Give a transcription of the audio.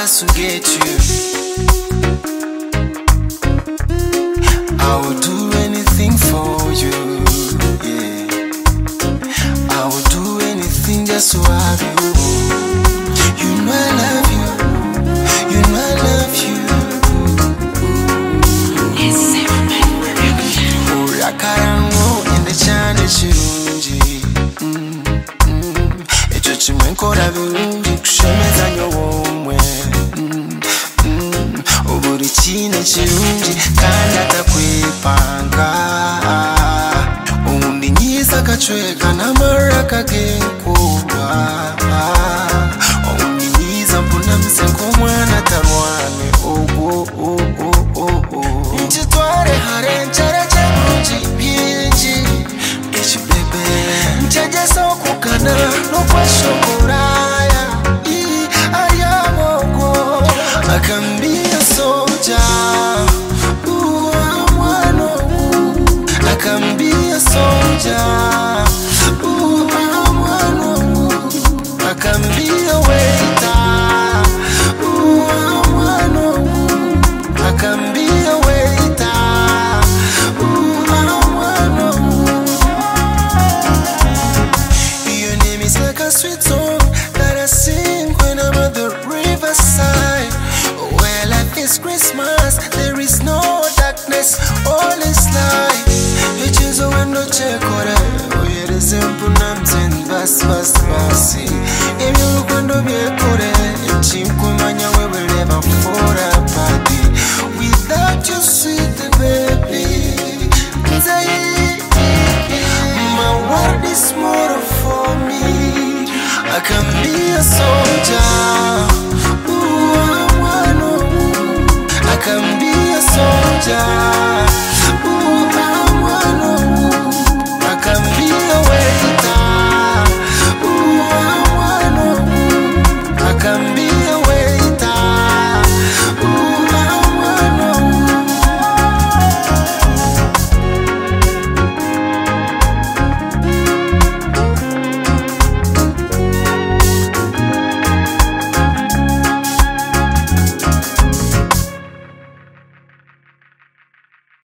just to get you. I will do anything for you, yeah. I will do anything just to have you. You know I love you. You know I love you. Urakarango in the channel chirunji. Echo chimenkora birungi kushemeza nyowomwe. Uburi chine chirunji kanda takwepanga. Undi nyiza kachweka na maraka genkuwa. Undi nyiza mpuna msenko mwana tarwane. Nchitware hare nchare chirunji binji. Echi bebe nchaje sokukana nukwa shokoraya. Ayamogo I can be a soldier. I can be a soldier. I can be a waiter. I can be a waiter. Your name is like a sweet song that I sing when I'm at the riverside. Where life is Christmas, there is no darkness, all is light. Echizo wendo chekore, oyere simple namzen bas. Ebyo lukwendo byekore, echimkumanya wewe leva fora.